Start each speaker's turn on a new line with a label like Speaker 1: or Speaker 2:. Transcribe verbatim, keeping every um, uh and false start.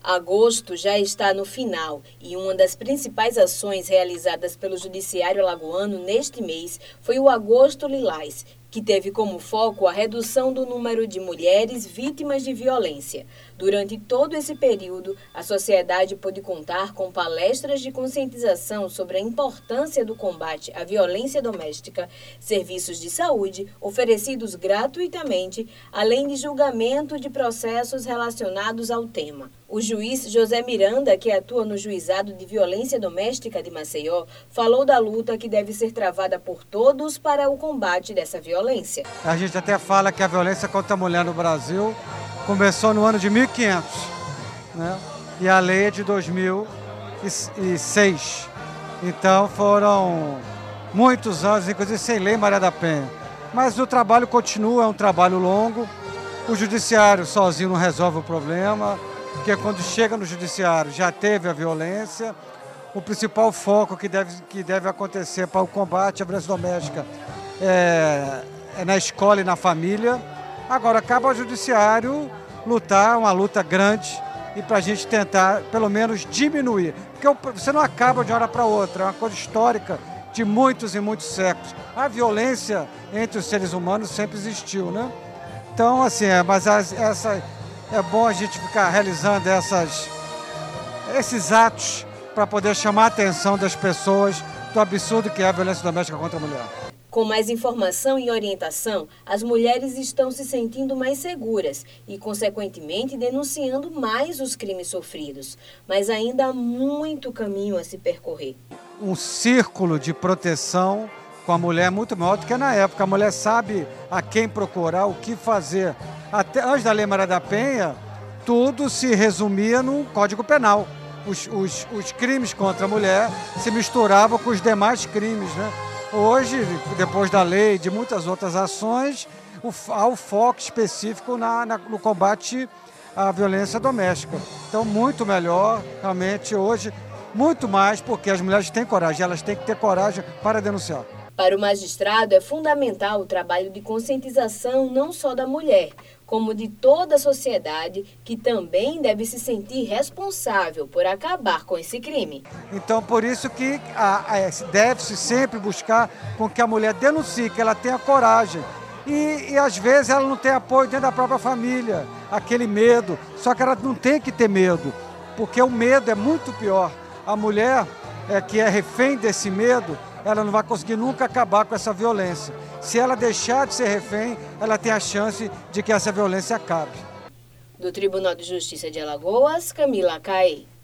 Speaker 1: Agosto já está no final e uma das principais ações realizadas pelo Judiciário Alagoano neste mês foi o Agosto Lilás, que teve como foco a redução do número de mulheres vítimas de violência. Durante todo esse período, a sociedade pôde contar com palestras de conscientização sobre a importância do combate à violência doméstica, serviços de saúde oferecidos gratuitamente, além de julgamento de processos relacionados ao tema. O juiz José Miranda, que atua no Juizado de Violência Doméstica de Maceió, falou da luta que deve ser travada por todos para o combate dessa violência.
Speaker 2: A gente até fala que a violência contra a mulher no Brasil começou no ano de mil e quinhentos, né? E a lei é de dois mil e seis. Então foram muitos anos, inclusive sem lei Maria da Penha. Mas o trabalho continua, é um trabalho longo. O judiciário sozinho não resolve o problema, porque quando chega no judiciário já teve a violência. O principal foco que deve, que deve acontecer para o combate à violência doméstica é, é na escola e na família. Agora, cabe ao judiciário lutar, uma luta grande, e para a gente tentar, pelo menos, diminuir. Porque você não acaba de uma hora para outra, é uma coisa histórica de muitos e muitos séculos. A violência entre os seres humanos sempre existiu, né? Então, assim, é, mas as, essa, é bom a gente ficar realizando essas, esses atos para poder chamar a atenção das pessoas do absurdo que é a violência doméstica contra a mulher.
Speaker 1: Com mais informação e orientação, as mulheres estão se sentindo mais seguras e, consequentemente, denunciando mais os crimes sofridos. Mas ainda há muito caminho a se percorrer.
Speaker 2: Um círculo de proteção com a mulher é muito maior do que na época. A mulher sabe a quem procurar, o que fazer. Até antes da Lei Maria da Penha, tudo se resumia no Código Penal. Os, os, os crimes contra a mulher se misturavam com os demais crimes, né? Hoje, depois da lei e de muitas outras ações, o, há o foco específico na, na, no combate à violência doméstica. Então, muito melhor, realmente, hoje, muito mais, porque as mulheres têm coragem, elas têm que ter coragem para denunciar.
Speaker 1: Para o magistrado, é fundamental o trabalho de conscientização não só da mulher, como de toda a sociedade, que também deve se sentir responsável por acabar com esse crime.
Speaker 2: Então, por isso que deve-se sempre buscar com que a mulher denuncie, que ela tenha coragem. E, e, às vezes, ela não tem apoio dentro da própria família, aquele medo. Só que ela não tem que ter medo, porque o medo é muito pior. A mulher é, que é refém desse medo, ela não vai conseguir nunca acabar com essa violência. Se ela deixar de ser refém, ela tem a chance de que essa violência acabe.
Speaker 1: Do Tribunal de Justiça de Alagoas, Camila Caí.